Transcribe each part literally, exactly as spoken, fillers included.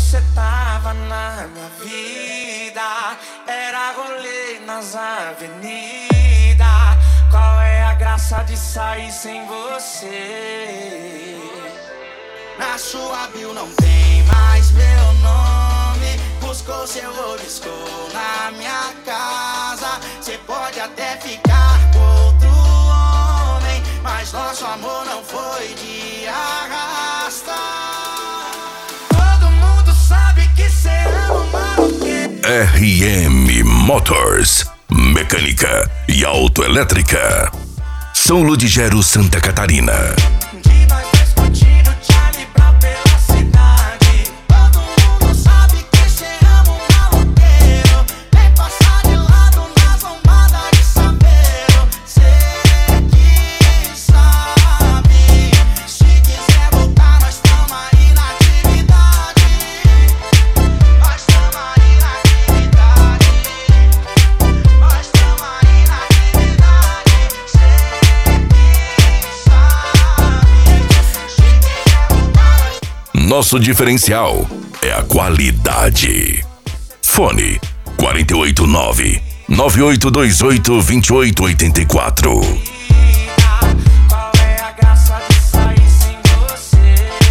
você tava na minha vida, era rolê nas avenidas. Qual é a graça de sair sem você? Na sua bio não tem mais meu nome. Buscou seu obiscou na minha casa. Cê pode até ficar com outro homem, mas nosso amor não foi de arrasta. Todo mundo sabe que cê ama o maloqueiro. R M Motors, mecânica e autoelétrica. São Ludgero, Santa Catarina. Nosso diferencial é a qualidade. Fone quatro oito nove, nove oito dois oito, dois oito oito quatro. Qual é a graça de sair sem você?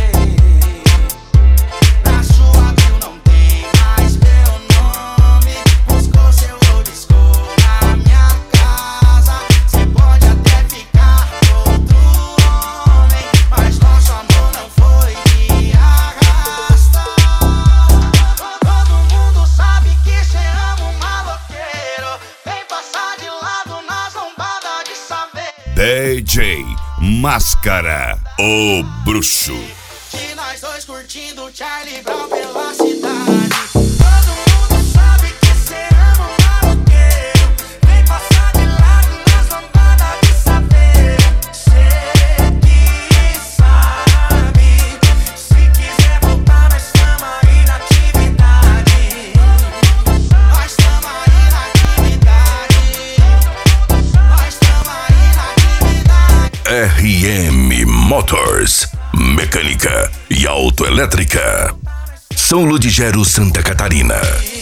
Na sua bio não tem mais meu nome. Buscou seu obiscou na minha casa. Cê pode até ficar com outro homem, mas nosso amor não foi de arrasta. Todo mundo sabe que cê ama um maloqueiro. Vem passar de lado nas lombadas de saber. D J Máscara, o bruxo. De nós dois curtindo Charlie Brown pela cidade. Todo mundo sabe que cê ama um maloqueiro. Vem passar de lado nas lombadas de saber. Cê que sabe. Se quiser voltar, nós tamo aí na atividade. Nós tamo aí na atividade. Nós tamo aí na atividade. R M Motors, mecânica e autoelétrica. São Ludgero, Santa Catarina.